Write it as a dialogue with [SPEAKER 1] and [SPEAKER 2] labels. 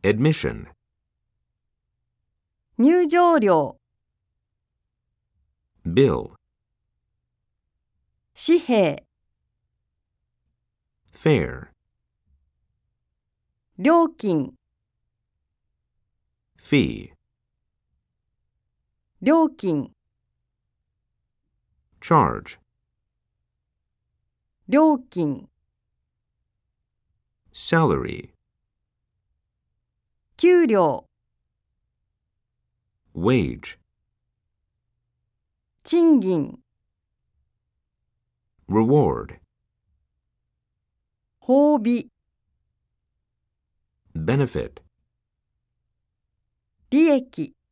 [SPEAKER 1] admission,
[SPEAKER 2] 入場料、
[SPEAKER 1] bill,
[SPEAKER 2] 紙幣、
[SPEAKER 1] fare,
[SPEAKER 2] 料金、
[SPEAKER 1] fee,
[SPEAKER 2] 料金、
[SPEAKER 1] charge,
[SPEAKER 2] 料金、
[SPEAKER 1] salary,
[SPEAKER 2] 給料、
[SPEAKER 1] wage,
[SPEAKER 2] 賃金、
[SPEAKER 1] reward,
[SPEAKER 2] 褒美、
[SPEAKER 1] benefit.
[SPEAKER 2] 利益。